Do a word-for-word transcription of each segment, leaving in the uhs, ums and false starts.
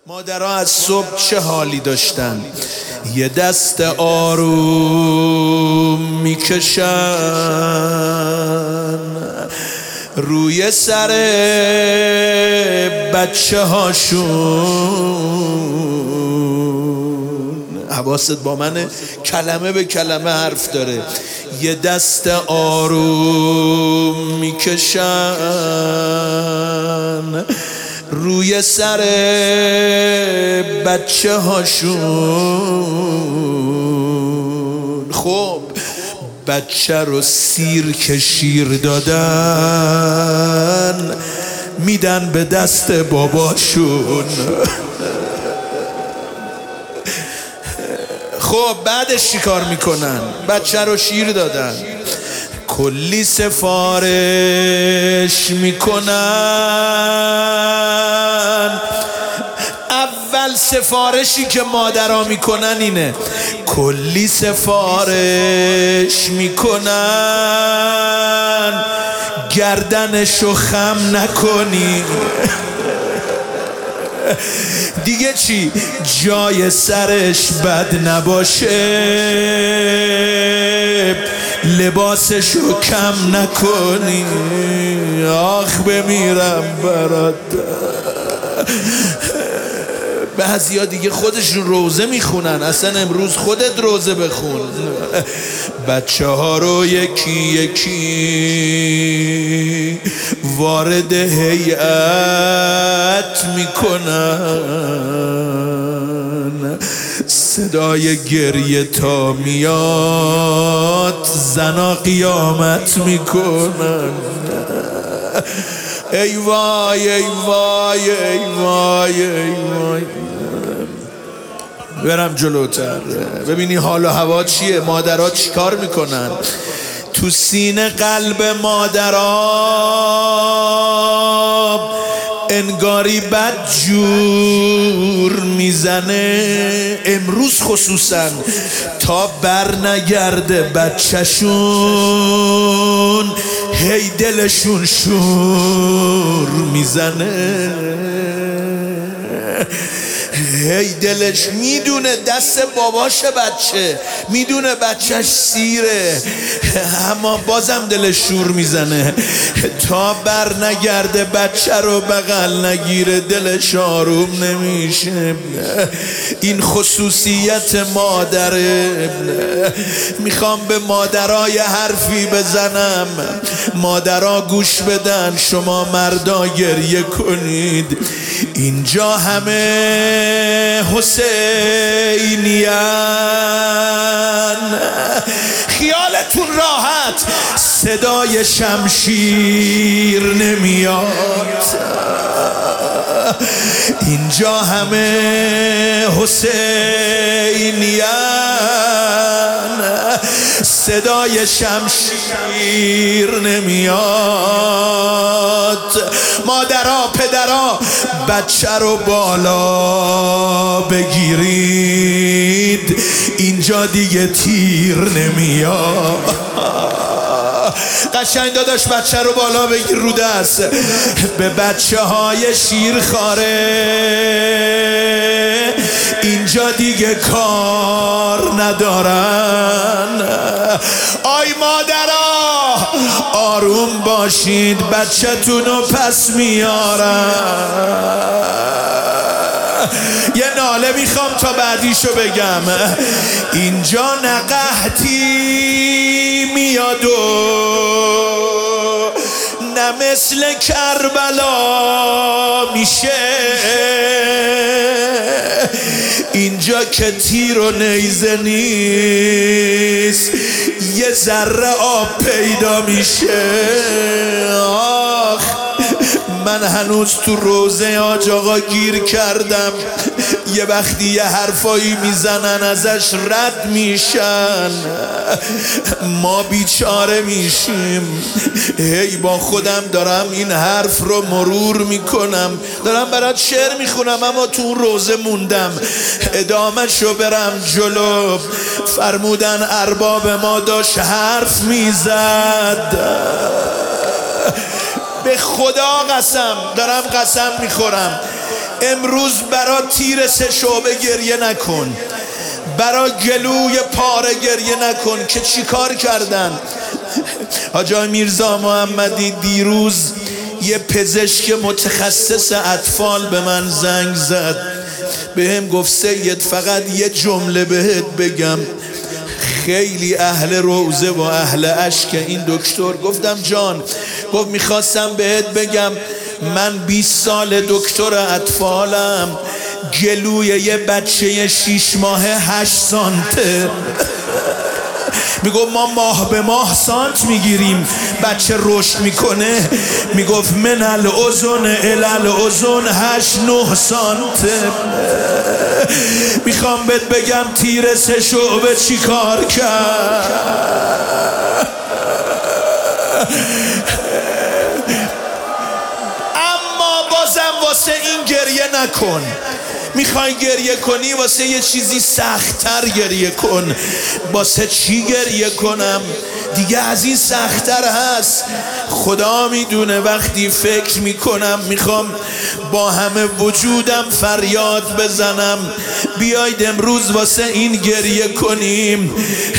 مادرها از صبح چه حالی داشتن، یه دست آروم میکشن روی سر بچه هاشون. حواست با منه، کلمه به کلمه حرف داره. یه دست آروم میکشن روی سر بچه هاشون. خب بچه رو سیر که شیر دادن میدن به دست باباشون. خب بعدش چی کار میکنن؟ بچه رو شیر دادن، کلی سفارش میکنن. اول سفارشی که مادرها میکنن اینه، کلی سفارش میکنن گردنشو خم نکنی. دیگه چی؟ جای سرش بد نباشه، لباسشو کم نکنی. آخ بمیرم برات. بعضیا دیگه خودشون روزه میخونن، اصلا امروز خودت روزه بخون. بچه ها رو یکی یکی وارد هیئت میکنن، صدای گریه تا میاد زنا قیامت میکنن. ای وای ای وای ای وای ای وای. برم جلوتر ببینی حال و هوا چیه، مادرها چی کار میکنن. تو سینه قلب مادرها انگاری بد جور میزنه. امروز خصوصا تا بر نگرده بچه‌شون هی دلشون شور میزنه. هی دلش میدونه دست باباش بچه، میدونه بچهش سیره، اما بازم دلش شور میزنه. تا بر نگرده بچه رو بغل نگیره دلش آروم نمیشه. این خصوصیت مادره. میخوام به مادرای حرفی بزنم، مادرها گوش بدن، شما مردا گریه کنید. اینجا همه حسینیان، خیالتون راحت، صدای شمشیر نمیاد. اینجا همه حسینیان، صدای شمشیر نمیاد. مادرها پدرها بچه رو بالا بگیرید، اینجا دیگه تیر نمیاد. قشنگ داداش بچه رو بالا بگیر رو دست. به بچه های شیرخواره اینجا دیگه کار ندارن. آی مادرها آروم باشید، بچه تونو پس میارن. یه ناله میخوام تا بعدیشو بگم. اینجا نه قحطی میاد و نه مثل کربلا میشه. اینجا که تیر و نیزه نیست، یه ذره آب پیدا میشه. آخ من هنوز تو روزه حاج آقا گیر کردم. یه وقتی یه حرفایی میزنن ازش رد میشن، ما بیچاره میشیم. هی با خودم دارم این حرف رو مرور میکنم، دارم برات شعر میخونم، اما تو اون روزه موندم. ادامه شو برم جلو. فرمودن ارباب ما داشت حرف میزد. به خدا قسم دارم قسم میخورم، امروز برا تیر سه شعبه گریه نکن، برا گلوی پاره گریه نکن که چی کار کردن. حاجی میرزا محمدی دیروز یه پزشک متخصص اطفال به من زنگ زد، به هم گفت سید فقط یه جمله بهت بگم، خیلی اهل روزه و اهل اشک این دکتر. گفتم جان. گفت میخواستم بهت بگم من بیست سال دکتر اطفالم، گلوی یه بچه شیش ماهه هشت سانته. میگفت ما ماه به ماه سانت میگیریم، بچه رشد میکنه. میگفت من الاذن الی الاذن هشت نه سانته. میخوام بهت بگم تیر سه شعبه چی کار کرد. اما بازم واسه این گریه نکن. میخوای گریه کنی واسه یه چیزی سخت‌تر گریه کن. واسه چی گریه کنم؟ دیگه از این سخت‌تر هست. خدا میدونه وقتی فکر میکنم میخوام با همه وجودم فریاد بزنم بیاید امروز واسه این گریه کنیم.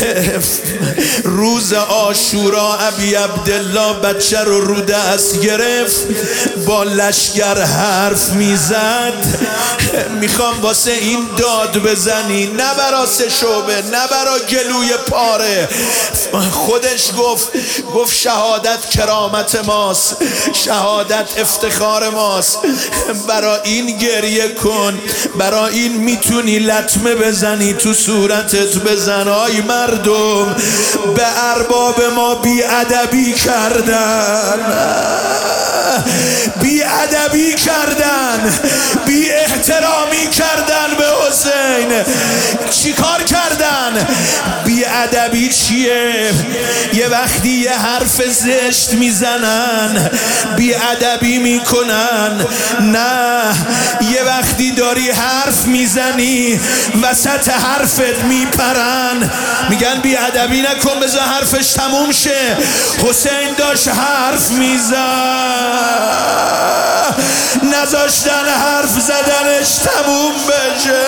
روز عاشورا ابی عبدالله بچه رو رو دست گرفت، با لشگر حرف میزد. میخوام واسه این داد بزنی، نه برا سه شعبه، نه برا گلوی پاره. خودش گفت گفت شهادت کرامت ماست، شهادت افتخار ماست. برا این گریه کن، برا این میتونی لطمه بزنی تو صورتت بزن. آی مردم به ارباب ما بی ادبی کردن، بی ادبی کردن، بی احترامی کردن به حسین. چی کار کردن؟ بی ادبی چیه؟ یه وقتی یه حرف زشت میزنن بی ادبی میکنن. نه، یه وقتی داری حرف میزنی وسط حرفت میپرن، میگن بی ادبی نکن بذار حرفش تموم شه. حسین داشت حرف میزد، نذاشتن حرف زدنش تموم بشه.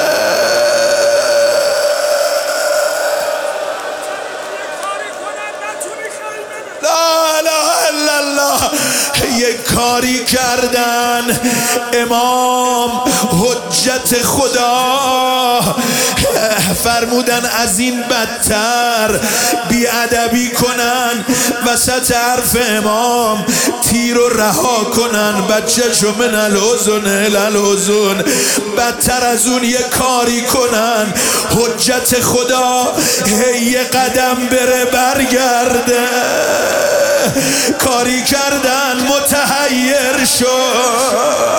لا اله الا الله. یه کاری کردن امام حجت خدا فرمودن از این بدتر بیادبی کنن وسط حرف امام، تیر رو رها کنن بچه شو من الاذن الی الاذن. بدتر از اون یه کاری کنن حجت خدا هی یه قدم بره برگرده. کاری کردن متحیر شد،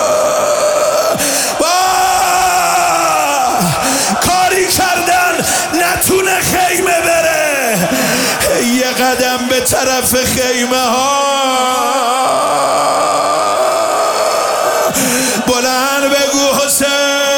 کاری کردن نتونه خیمه بره، یه قدم به طرف خیمه ها. بلند بگو حسین.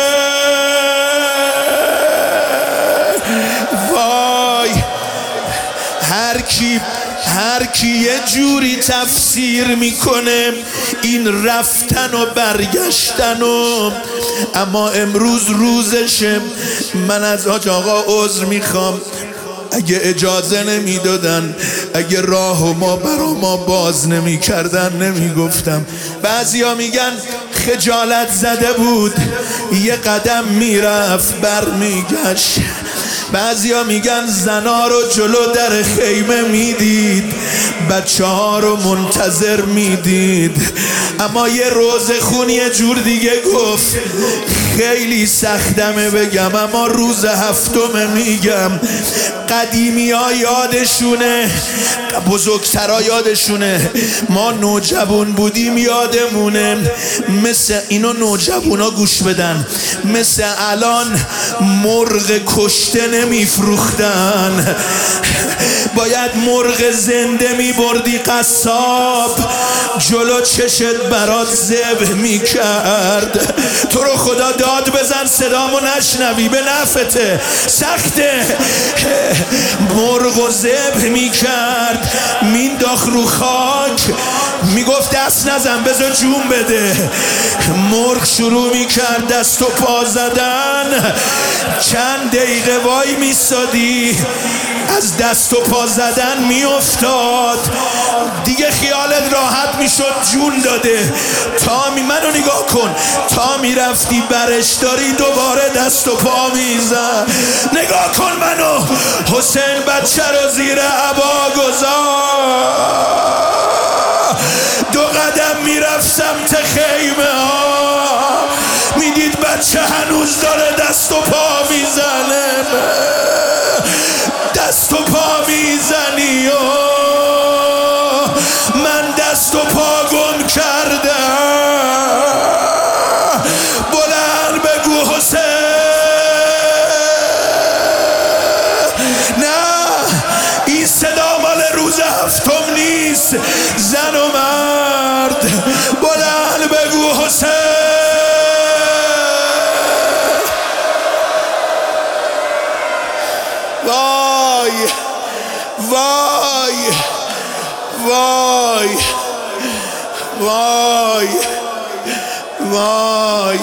وای هر کی هر کی یه جوری تفسیر میکنه این رفتن و برگشتن و، اما امروز روزشه. من از حاج آقا عذر میخوام، اگه اجازه نمیدادن، اگه راه و ما برا ما باز نمیکردن نمیگفتم. بعضیا میگن خجالت زده بود یه قدم میرفت برمیگشت. بعضیا میگن زنا رو جلو در خیمه میدید، بچه ها رو منتظر میدید. اما یه روزخون یه جور دیگه گفت خیلی سختمه بگم اما روز هفتم میگم. قدیمی ها یادشونه، بزرگترها یادشونه، ما نوجوان بودیم یادمونه. مثل اینو نوجوان ها گوش بدن، مثل الان مرغ کشته نمیفروختن، باید مرغ زنده میبردی قصاب جلو چشت برات ذبح میکرد. تو رو خدا داد بزن صدامو نشنوی، به نفته، سخته. مرغ و ذبح میکرد مینداخت رو خاک، میگفت دست نزن بذار جون بده. مرغ شروع میکرد دست و پا زدن، چند دقیقه وای میستادی از دست و پا زدن میافتاد، دیگه خیالت راحت میشد جون داده. تا می منو نگاه کن، تا میرفتی برش داری دوباره دست و پا میزن. نگاه کن منو، حسین بچه رو زیر عبا گذار، دو قدم میرفت سمت خیمه ها، میدید بچه هنوز داره دست و پا میزنه. دست و پا میزنی و من دست و پا گم کردم. بلند بگو حسین. نه این صدا مال روز هفتم نیست، زن و مرد. بلند بگو حسین. وای وای وای وای وای.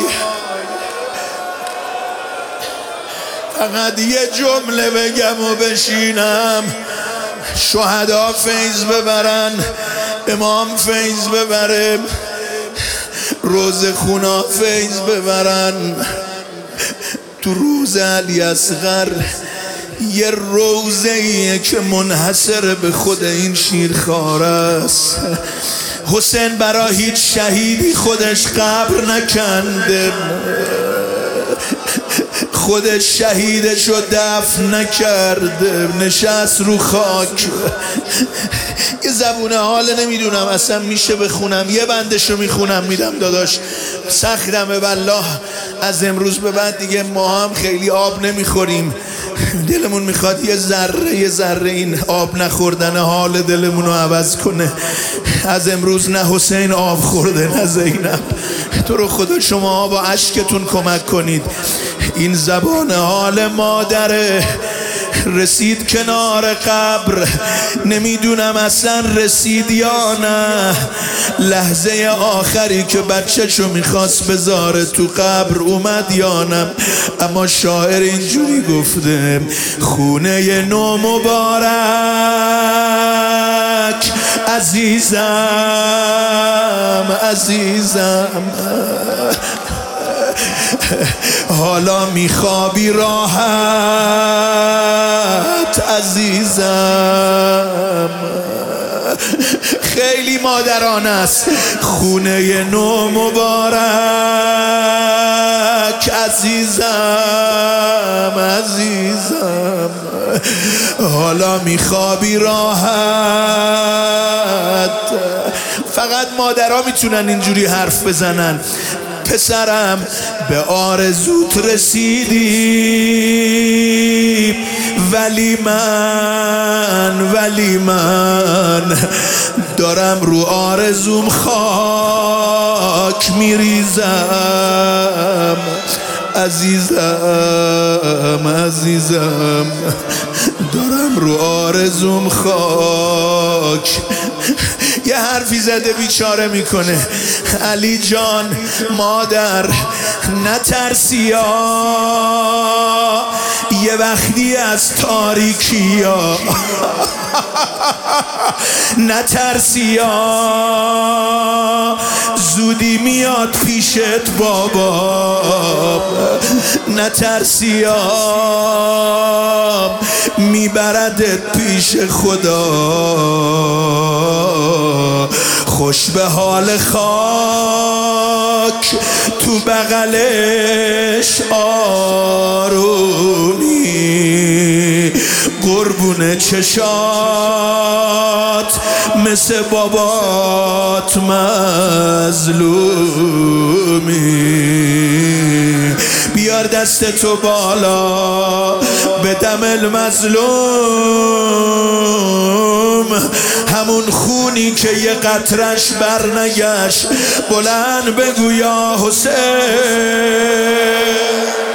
فقط یه جمله بگم و بشینم، شهدا فیض ببرن، امام فیض ببره، روز خونا فیض ببرن. تو روز علی اصغر یه روزه‌ایه که منحصر به خود این شیرخواره است. حسین برا هیچ شهیدی خودش قبر نکنده، خودش شهیدش رو دفن نکرده، نشست رو خاک. یه زبون حال نمیدونم اصلا میشه بخونم، یه بندش رو میخونم میدم داداش، سختمه والله. از امروز به بعد دیگه ما هم خیلی آب نمیخوریم، دلمون میخواد یه ذره یه ذره این آب نخوردن حال دلمون رو عوض کنه. از امروز نه حسین آب خورده نه زینب. تو رو خدا شما با اشکتون کمک کنید. این زبان حال مادره رسید کنار قبر، نمیدونم اصلا رسید یا نه. لحظه آخری که بچه‌شو میخواست بذاره تو قبر اومد یا نه. اما شاعر اینجوری گفته: خونه نو مبارک عزیزم عزیزم، حالا میخوابی راحت عزیزم. خیلی مادرانه است. خونه نو مبارک عزیزم عزیزم، حالا میخوابی راحت. فقط مادرها میتونن اینجوری حرف بزنن. پسرم به آرزوت رسیدی، ولی من ولی من دارم رو آرزوم خاک میریزم عزیزم عزیزم، دارم رو آرزوم خاک. یه حرفی زده بیچاره میکنه: علی جان مادر نترسیا، یه وقتی از تاریکیا نترسیا، زودی میاد پیشت بابا. نترسیا میبردت پیش خدا، خوش به حال خاک تو بغلش آرومی، قربون چشات مثل بابات مظلومی. بیار دست تو بالا به دم المظلوم، همون خونی که یه قطرش برنگشت، بلند بگو یا حسین.